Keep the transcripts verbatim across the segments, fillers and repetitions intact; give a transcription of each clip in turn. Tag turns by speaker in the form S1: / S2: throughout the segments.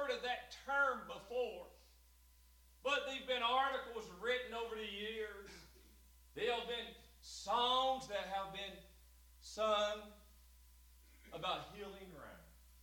S1: heard of that term before. But there have been articles written over the years. There have been songs that have been sung about healing rain.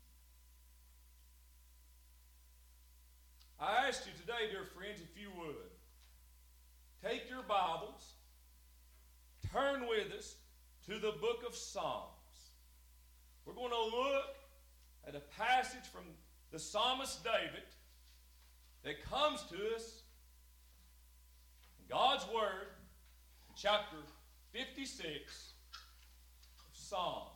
S1: I ask you today, dear friends, if you would, take your Bibles, turn with us to the book of Psalms. We're going to look at a passage from the psalmist David that comes to us in God's Word, chapter fifty-six of Psalms.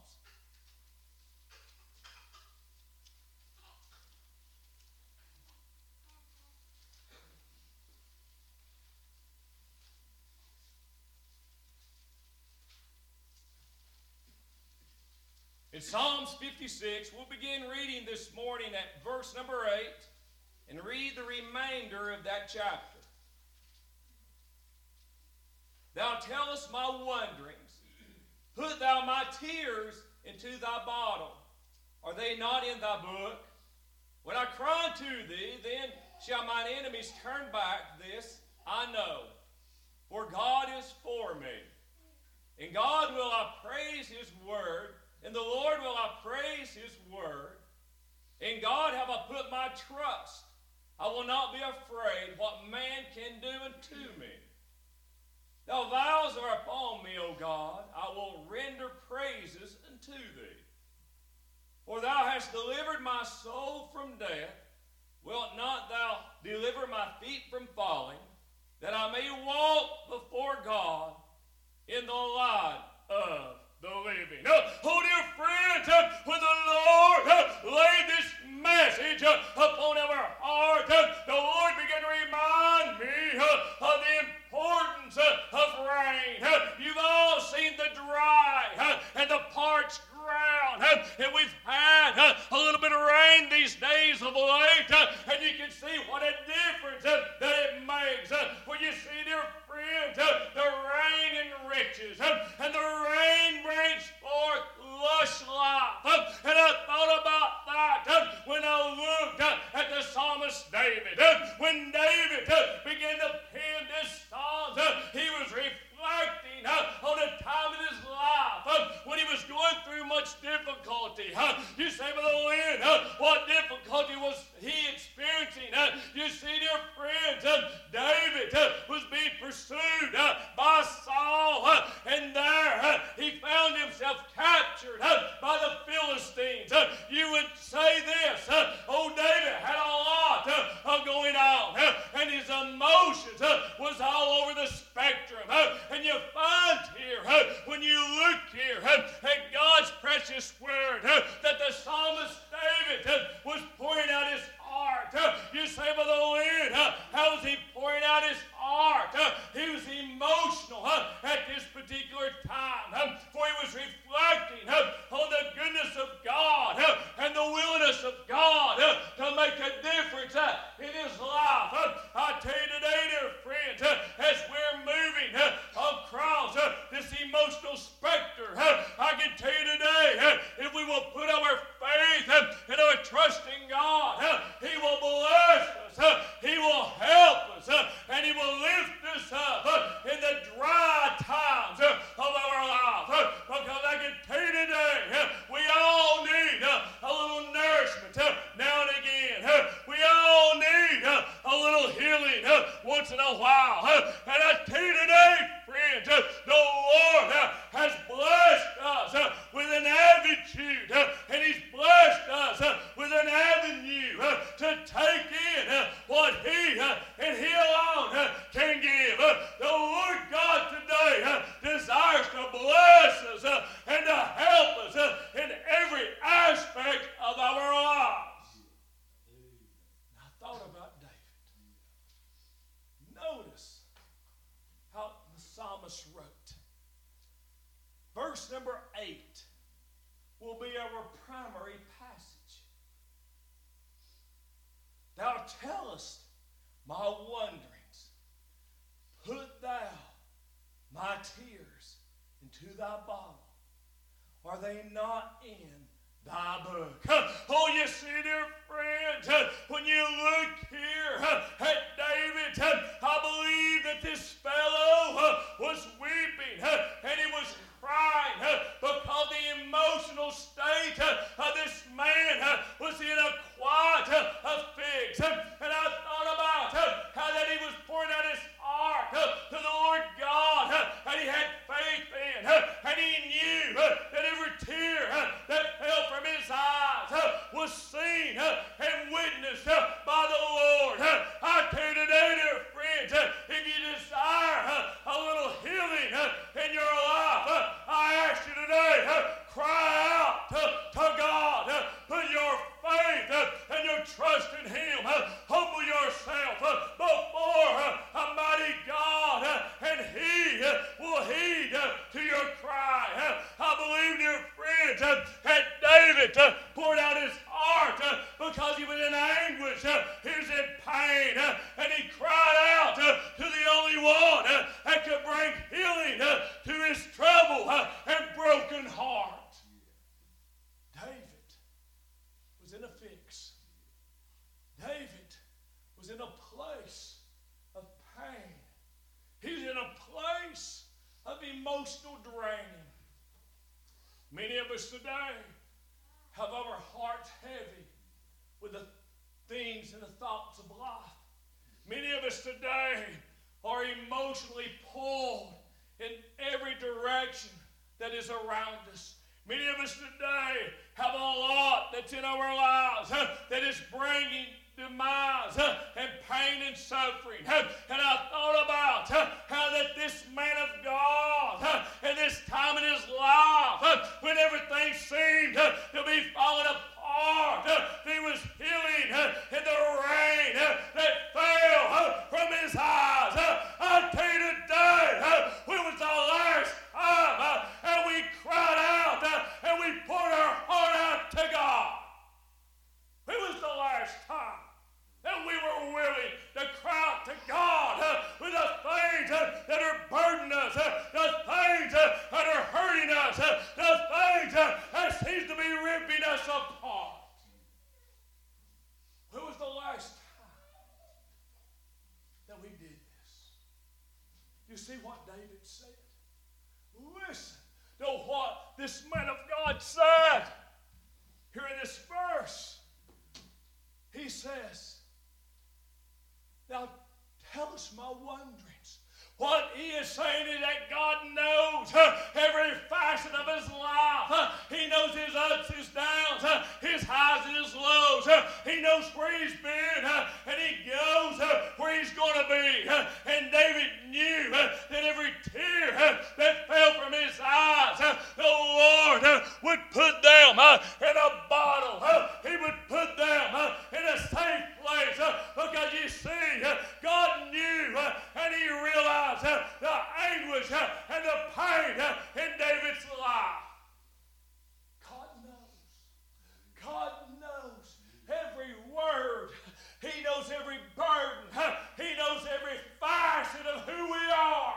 S1: In Psalms fifty-six, we'll begin reading this morning at verse number eight and read the remainder of that chapter. Thou tellest my wanderings. Put thou my tears into thy bottle. Are they not in thy book? When I cry unto thee, then shall mine enemies turn back. This I know, for God is for me. In God will I praise his word. In the Lord will I praise his word. In God have I put my trust. I will not be afraid what man can do unto me. Thy vows are upon me, O God. I will render praises unto thee. For thou hast delivered my soul from death. Wilt not thou deliver my feet from falling, that I may walk before God in the light of the living? Oh, dear friends, when the Lord laid this message upon our heart, the Lord began to remind me of the importance of rain. You've all seen the dry and the parched ground, and we've had a little bit of rain these days of late, and you can see what a difference that it makes. When you see, dear friends, the rain enriches, and the rain brings forth lush life. And I thought about that when I looked at the psalmist David. When David began to pen this psalm, he was reflecting on a time in his life when he was going through much difficulty. You say, Brother Lynn, what difficulty was he experiencing? You see, dear friends, David was being pursued by Saul, and there he found himself captured by the Philistines. You would say this, oh, David had a lot of going on, and his emotions was all over the spectrum. And you find here, when you look here at God's precious word, that the psalmist David was pouring out his heart. You say, Brother Lynn, how was he pouring out his heart? He was emotional at this particular time, for he was reflecting on the goodness of God and the willingness of God to make a difference in his life. I tell you today, dear friends, as we're moving across this emotional spectrum, I can tell you today, if we will put our faith and our trust in God, he will bless us, he will help us, and he will lift us up in the dry times of our life. Because I can tell you today, we all need a little nourishment now and again. We all need a little healing once in a while. And I tell you today, friends, the Lord has blessed us with an attitude, and he's blessed us with an avenue to take in what he and he alone can give. The Lord God today desires to bless us and to help us in every aspect of our lives. And I thought about David. Notice how the psalmist wrote. Verse number eight will be our primary passage. Thou tellest my wanderings. Put thou my tears into thy bottle. Are they not in thy book. Oh, you see, dear friends, when you look here at David, I believe that this fellow was weeping and he was crying because the emotional state of this man was in a quiet of figs. And I thought about how that he was pouring out his heart to the Lord God, and he had faith in, and he knew that every tear that fell from his eyes was seen and witnessed by the Lord. I tell you today, dear friends, if you desire a little healing in your life, I ask you today, cry out to, to God. Put your faith and your trust in Him. Humble yourself before a mighty God, and He will heed to your cry. I believe, dear friends, that David poured out his heart because he was in anguish. He was in pain, and he cried out to the only one that could bring healing to his trouble and broken heart. David was in a fix. David was in a place of pain. He's in a place of emotional draining. Many of us today have our hearts heavy with the things and the thoughts of life. Many of us today are emotionally pulled in every direction that is around us. Many of us today have a lot that's in our lives that is bringing demise and pain and suffering. And I thought about how that this man of God at this time in his life, when everything seemed to be falling apart, he was healing in the rain that fell from his eyes. I tell you today, when was the last time and we cried out and we poured our heart out to God? When was the last time that we were willing to cry out to God with the things that are burdening us, the things that are hurting us, the things that seems to be ripping us apart? When was the last time that we did this? You see what David said? Listen to what this man of God said here in this verse. He says, "Thou tellest my wanderings." What he is saying is that God knows every facet of his life. He knows his ups, his downs, his highs and his lows. He knows where he's been, and he knows where he's going to be. And David knew that every tear that fell from his eyes, the Lord would put them in a bottle. He would put them in a safe place, because you see, God knew and he realized the anguish and the pain in David's life. God knows. God knows every word. He knows every burden. He knows every facet of who we are.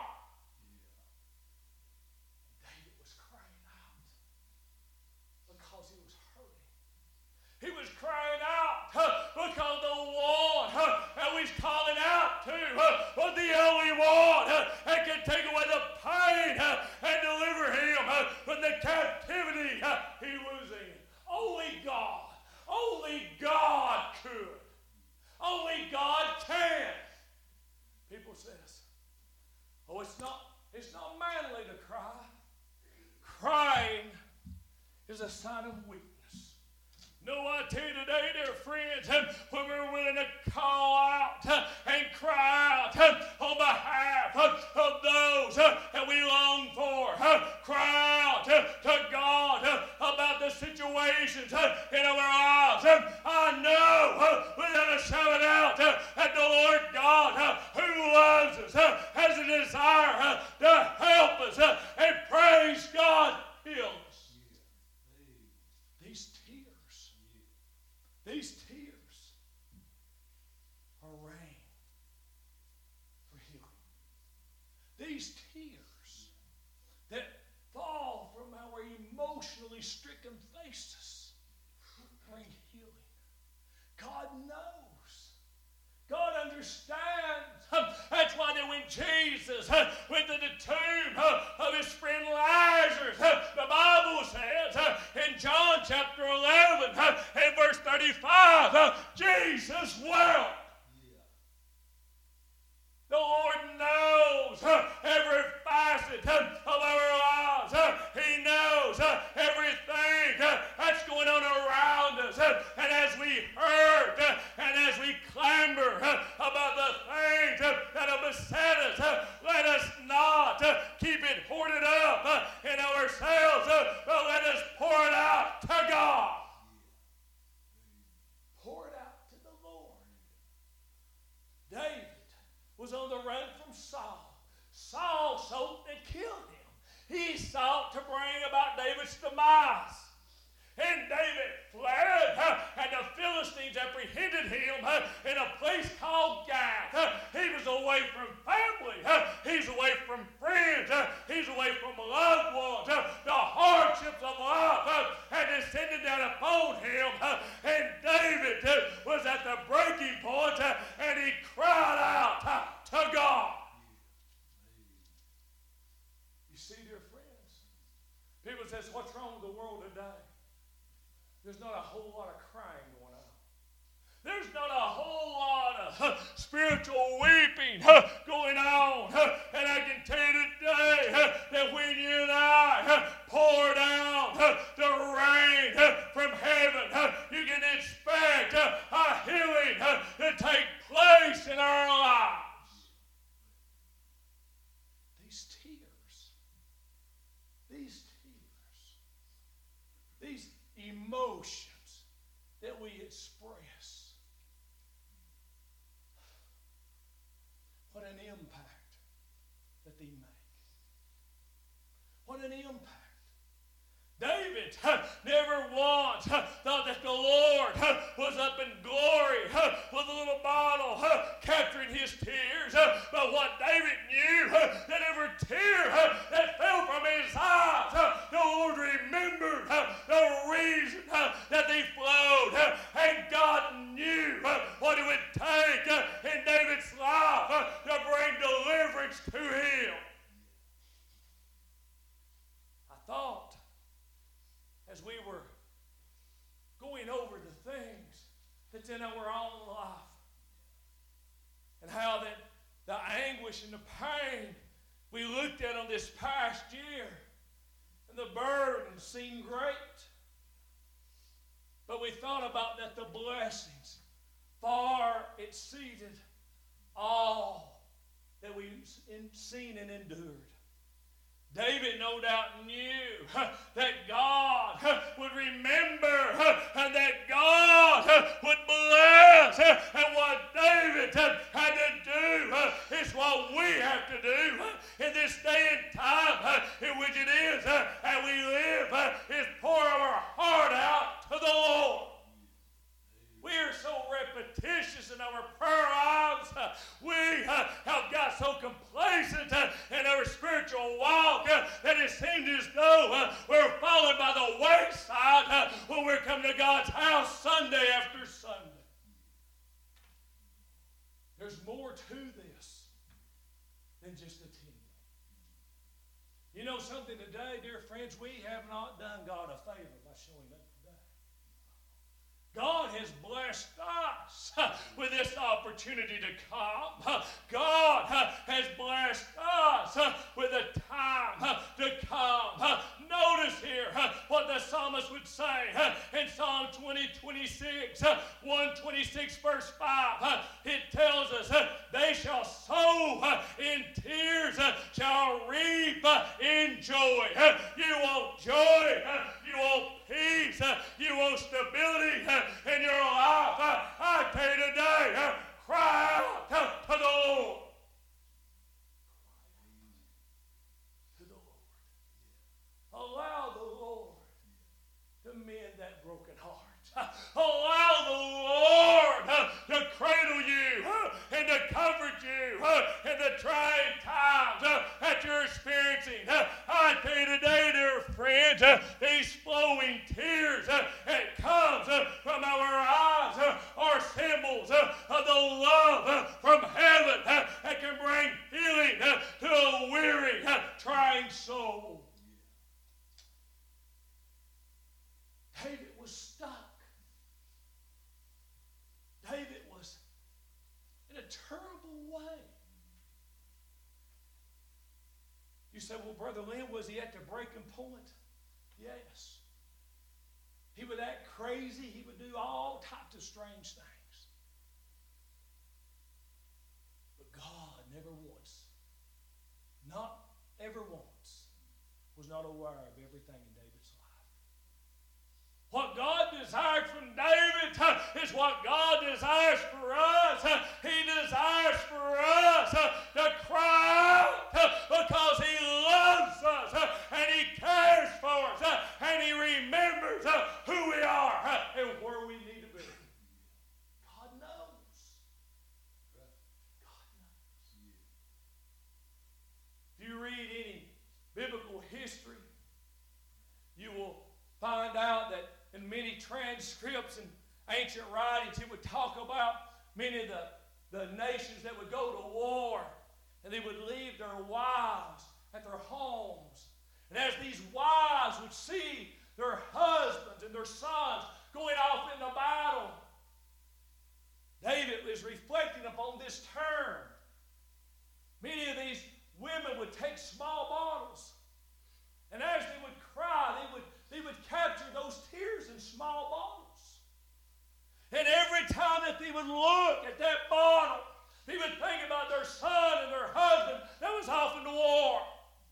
S1: David was crying out because he was hurting. He was crying out because the one that he's calling out to was the only one that can take away the pain and deliver him from the captivity he was in. Only God, only God could. Only God can. People says, oh, it's not, it's not manly to cry. Crying is a sign of weakness. No, I tell you today, dear friends, when we're willing to call out and cry out on behalf of those that we long for, cry out to God about the situations in our lives, I know without a shout out that the Lord God, who loves us, has a desire to help us, and praise God, heal us. These tears are rain for healing. These tears that fall from our emotionally stricken faces healing. God knows. God understands. That's why that when Jesus went to the tomb of his friend Lazarus, the Bible says in John chapter eleven and verse thirty-five, Jesus wept. The Lord knows every facet of our lives. He knows everything that's going on around us. And as we hurt and as we clamor about the things that have beset us, let us not keep it hoarded up in ourselves, but let us pour it out to God. Pour it out to the Lord. David was on the run from Saul. Saul sought and killed him. He sought to bring about David's demise. And David fled, and the Philistines apprehended him in a place called Gath. He was away from family. He's away from friends. He's away from loved ones. The hardships of life had descended down upon him. And David was at the breaking point, and he cried out to God. You see, dear friends, people say, what's wrong with the world today? There's not a whole lot of crying going on. There's not a whole lot of uh, spiritual weeping uh, going on. Uh, and I can tell you today uh, that when you and I uh, pour down uh, the rain uh, from heaven, uh, you can expect uh, a healing uh, to take place in our lives. These tears, these tears, these emotions that we express. What an impact that they make. What an impact. David uh, never once uh, thought that the Lord uh, was up in glory uh, with a little bottle uh, capturing his tears. Uh, but what David knew, uh, that every tear uh, that fell from his eyes, uh, the Lord remembered uh, the reason uh, that they flowed. Uh, and God knew uh, what it would take uh, in David's life uh, to bring deliverance to him. I thought, as we were going over the things that's in our own life, and how that the anguish and the pain we looked at on this past year, and the burden seemed great. But we thought about that the blessings far exceeded all that we've seen and endured. David no doubt knew uh, that God uh, would remember uh, and that God uh, would bless. Uh, and what David uh, had to do uh, is what we have to do uh, in this day and time uh, in which it is uh, and we live uh, is pour our heart out to the Lord. We are so repetitious in our prayer lives. Uh, we uh, have got so complacent uh, in our spiritual walk uh, that it seems as though uh, we're falling by the wayside uh, when we're coming to God's house Sunday after Sunday. There's more to this than just attending. You know something today, dear friends, we have not done God a favor by showing up. God has blessed us with this opportunity to come. God has blessed us with a time to come. Notice here what the psalmist would say in Psalm twenty, twenty-six, one twenty-six, verse five. It tells us, they shall sow in tears, shall reap in joy. You want joy, you want peace, you want stability in your life. I tell you today, cry out to the Lord. To the Lord. Allow the Lord to mend that broken heart. Allow the Lord to cradle you and to comfort you in the trying times that you're experiencing. I tell you today, dear friends, these flowing tears that comes from our ripples uh, of the love uh, from heaven uh, that can bring healing uh, to a weary, uh, trying soul. David was stuck. David was in a terrible way. You say, well, Brother Lynn, was he at the breaking point? Yes. He would act crazy. He would do all types of strange things. But God never once, not ever once, was not aware of everything in David's life. What God desired from David uh, is what God desires for us. Uh, he desires for us uh, to cry out uh, because He loves us uh, and He cares for us uh, and He remembers uh, who we are uh, and where we need to be. God knows. God knows. If you read any biblical history, you will find out that in many transcripts and ancient writings, it would talk about many of the, the nations that would go to war, and they would leave their wives at their homes. And as these wives would see their husbands and their sons going off into battle, David was reflecting upon this term. Many of these women would take small bottles, and as they would cry, they would They would capture those tears in small bottles. And every time that they would look at that bottle, they would think about their son and their husband that was off into war.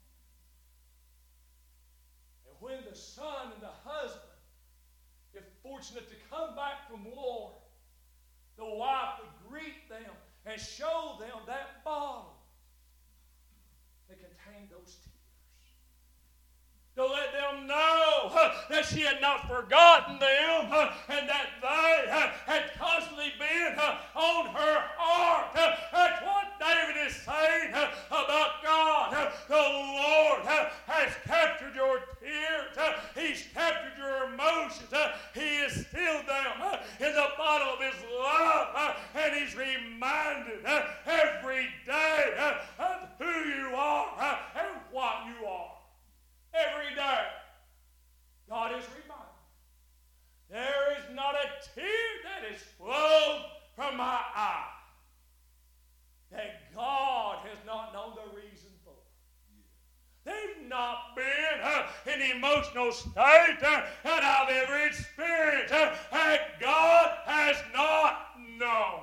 S1: And when the son and the husband, if fortunate to come back from war, the wife would greet them and show them that bottle that contained those tears, to let them know uh, that she had not forgotten them uh, and that they uh, had constantly been uh, on her heart. Uh, that's what David is saying uh, about God. Uh, the Lord uh, has captured your tears. Uh, he's captured your emotions. Uh, he has sealed them uh, in the bottle of His love. Uh, and He's reminded uh, every day uh, of who you are uh, and what you are. Every day, God is reminded, there is not a tear that is flowed from my eye that God has not known the reason for. They've not been uh, in the emotional state uh, that I've ever experienced uh, that God has not known.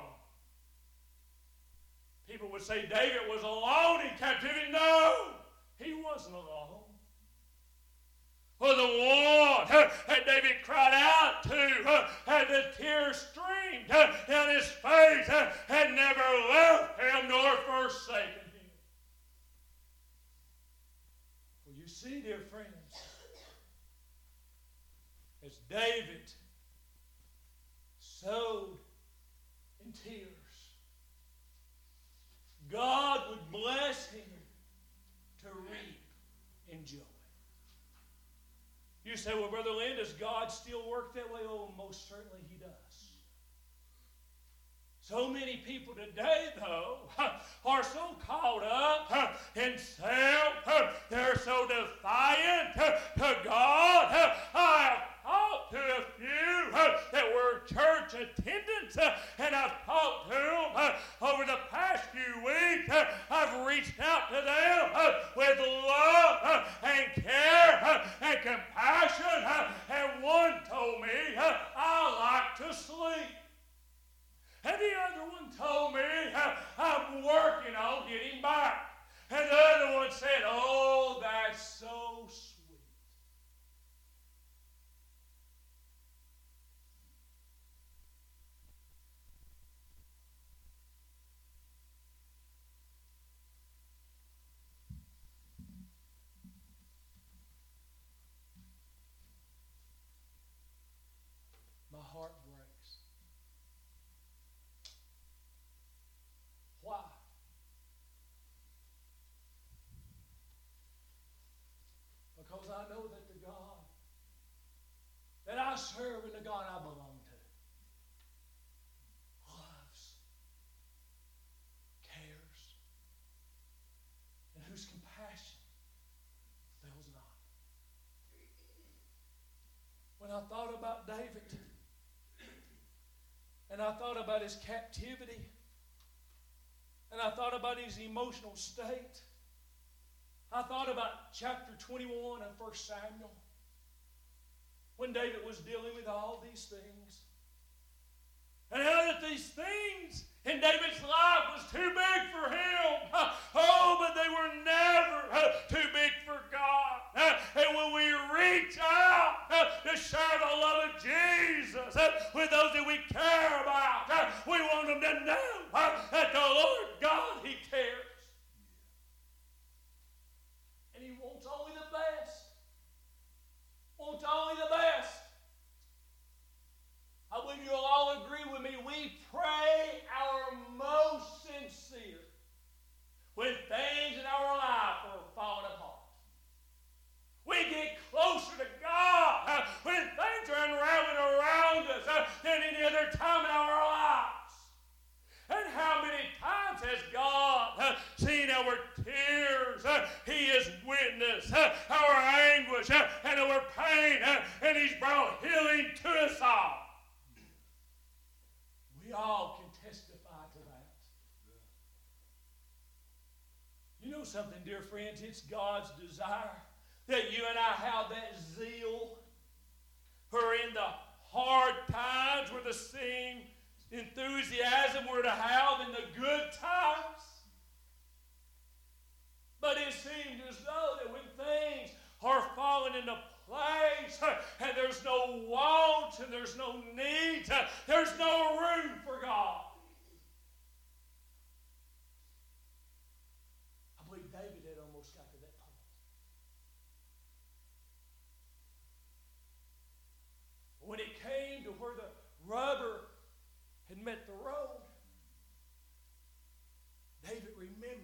S1: People would say David was alone in captivity. No, he wasn't alone. For the one uh, that David cried out to, uh, had the tears streamed uh, down his face, uh, had never left him nor forsaken him. Well, you see, dear friends, as David sowed in tears, God would bless him to reap in joy. You say, well, Brother Lynn, does God still work that way? Oh, most certainly He does. So many people today, though, are so caught up in self. They're so defiant to God. I have talked to a few that were church attendants, and I've talked to them over the past few weeks. I've reached out to them with love and care and compassion, and one told me, I like to sleep. And the other one told me, I'm working on getting back. And the other one said, oh, that's so sweet. about his captivity. And I thought about his emotional state. I thought about chapter twenty-one of First Samuel, when David was dealing with all these things. And how that these things in David's life was too big for him. Oh, but they were never too big for God. And when we reach out to share the love of Jesus with those that we care about, we want them to know that the Lord God, He cares. And He wants only the best. Wants only the best. I believe you'll all agree with me. We pray our most sincere when things in our life are falling apart. We get closer to God uh, when things are unraveling around us uh, than any other time in our lives. And how many times has God uh, seen our tears? Uh, he has witnessed uh, our anguish uh, and our pain, uh, and He's brought healing to us all. We all can testify to that. You know something, dear friends? It's God's desire that you and I have that zeal for in the hard times we're the same enthusiasm we're to have in the good times. But it seems as though that when things are falling into place and there's no wants and there's no needs, there's no room for God. I believe David had almost got to that point. When it came to where the rubber had met the road, David remembered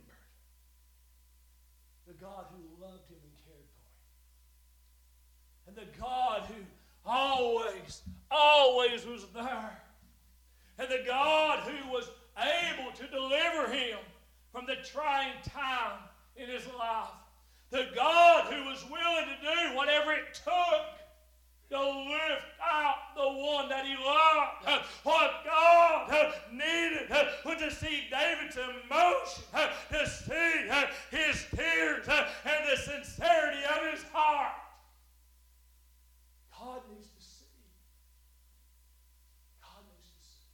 S1: the God who loved him and cared for him. And the God who always, always was there. And the God who was able to deliver him from the trying time in his life. The God who was willing to do whatever it took to lift out the one that he loved. What God needed was to see David's emotion, to see his tears and the sincerity of his heart. God needs to see. God needs to see.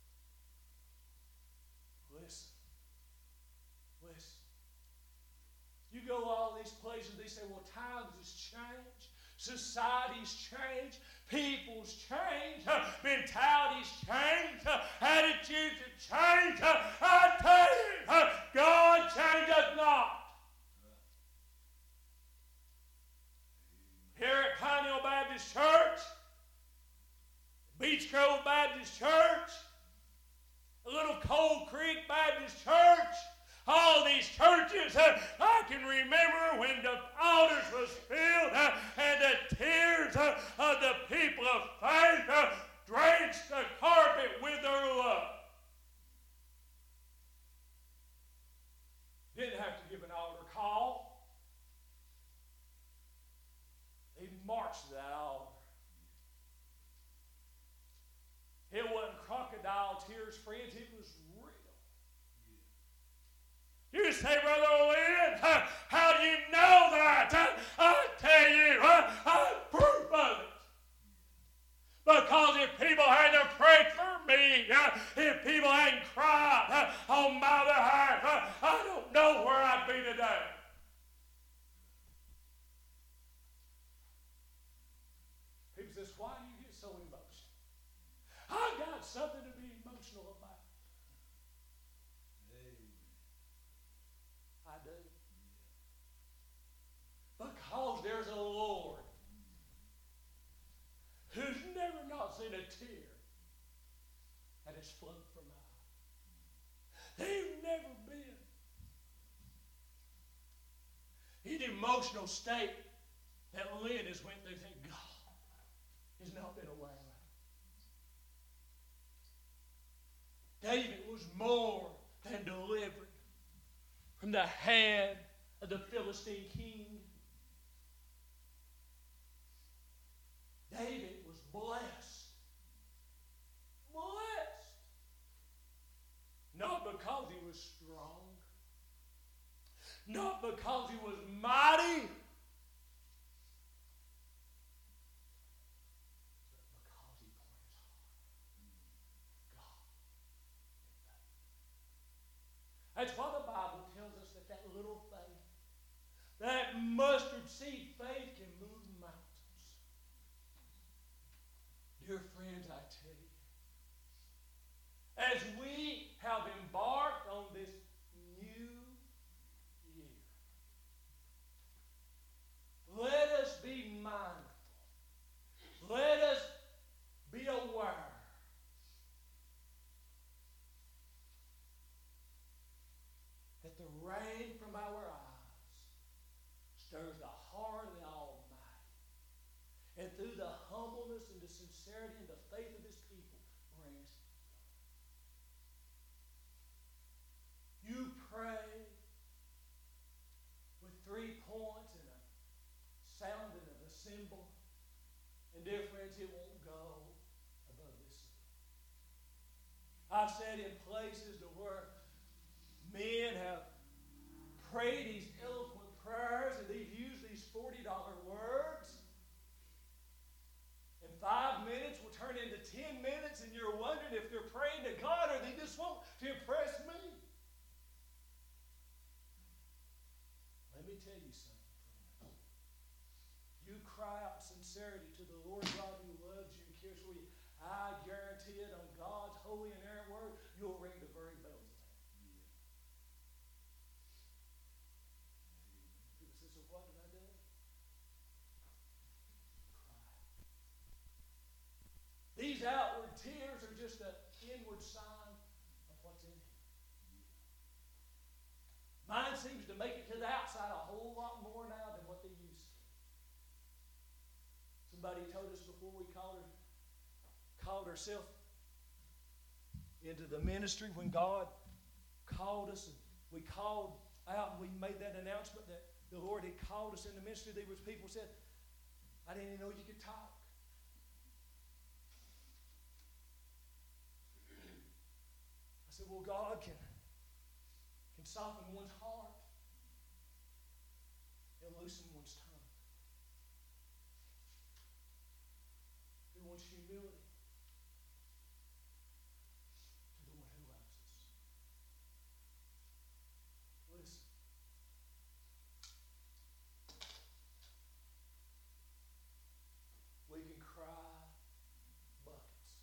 S1: Listen. Listen. You go all these places, they say, well, times has changed. Society's changed. People's changed. Mentality's changed. Attitudes have changed. I tell you, God changeth not. Here at Pine Hill Baptist Church, Beech Grove Baptist Church, Little Cold Creek Baptist Church, all these churches, uh, I can remember when the altars was filled uh, and the tears uh, of the people of faith uh, drenched the carpet with their love. Didn't have to give an altar call. They marched to that altar. It wasn't crocodile tears, friends. It was real. You say, Brother Lynn, how do you know that? I tell you, I'm proof of it. Because if people hadn't prayed for me, if people hadn't cried on my behalf, I don't know where I'd be today. People says, why do you get so emotional? I got something to be emotional about. I do. Because there's a Lord who's never not seen a tear that has flowed from my eye. They've never been in the emotional state that Lynn has went through. Thank God has not been aware of. David was more than delivered from the hand of the Philistine king. David was blessed. Blessed not because he was mighty, but because he poured his heart. God. That's why the Bible tells us that that little faith, that mustard seed faith, can move mountains. Dear friends, I tell you, as we have embarked on this new year, let us be mindful. Let us be aware that the rain from our eyes stirs the heart of the Almighty. And through the humbleness and the sincerity and the faith of His people brings you pray with three points and a sounding of a cymbal. And dear friends, it won't go above this. I've sat in places to where men have prayed these eloquent prayers and they've used these forty dollar words. And five minutes will turn into ten minutes and you're wondering if they're praying to God or they just want to impress me. Let me tell you something, friend. You cry out in sincerity to the Lord God who loves you and cares for you. I guarantee it, on God's holy and inerrant word, you'll ring the very bells of heaven. People say, so what did I do? Cry. These outward tears are just an inward sign of what's in here. Mine seems to make it to the outside a whole lot more now than what they used to. Somebody told us before we called her, called ourselves into the ministry, when God called us and we called out and we made that announcement that the Lord had called us in the ministry, there was people who said, I didn't even know you could talk. I said, well, God can can soften one's heart and loosen one's tongue through one's humility to the one who loves us. Listen. We can cry buckets.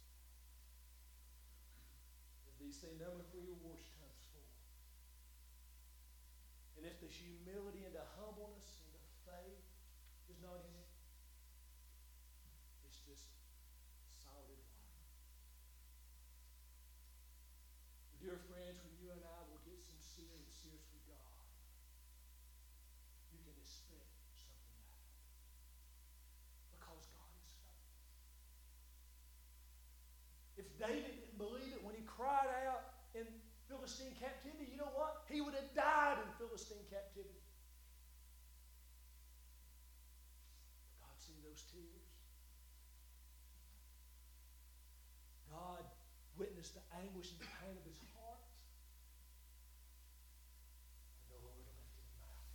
S1: As these say, number for your wash tubs full. And if the humility and the humbleness and the faith is not in it, it's just solid water. Dear friends, when you and I will get sincere and serious with God, you can expect something to happen. Because God is faithful. If David didn't believe it when he cried out in Philistine captivity, you know what? He would have died in Philistine captivity. But God seen those tears. God witnessed the anguish and the pain of his heart. And the Lord lifted him out.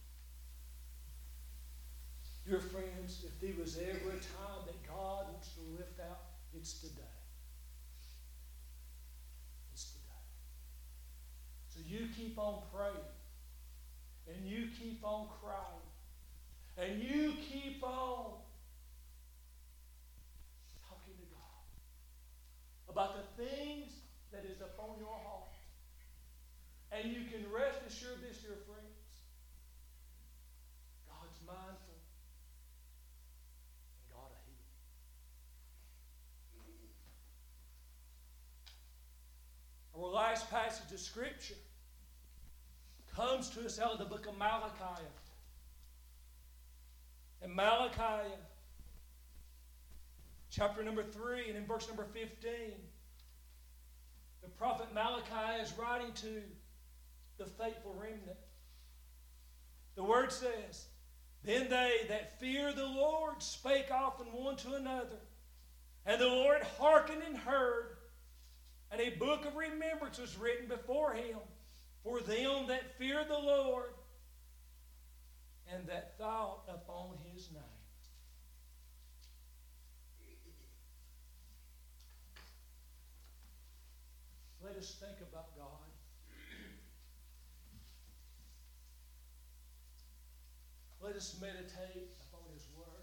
S1: Dear friends, if there was ever a time that God wants to lift out, it's today. So you keep on praying, and you keep on crying, and you keep on talking to God about the things that is upon your heart. And you can rest assured this, dear friends, God's mindful, and God will heal. Our last passage of Scripture comes to us out of the book of Malachi. In Malachi, chapter number three, and in verse number fifteen, the prophet Malachi is writing to the faithful remnant. The word says, then they that fear the Lord spake often one to another, and the Lord hearkened and heard, and a book of remembrance was written before him for them that fear the Lord, and that thought upon his name. Let us think about God. Let us meditate upon his word.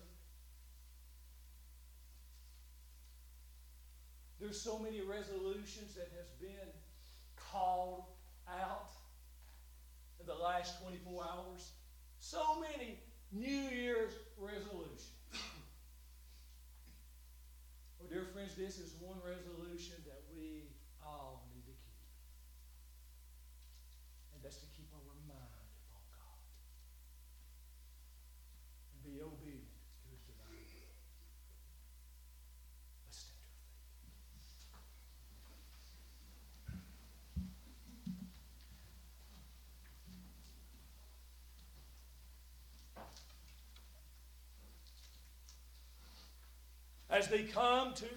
S1: There's so many resolutions that has been called out in the last twenty-four hours. So many New Year's resolutions. Well, dear friends, this is one resolution that we all need to keep. And that's to keep our mind upon God. And be obedient to his divine will. Let's stand to our feet. As they come to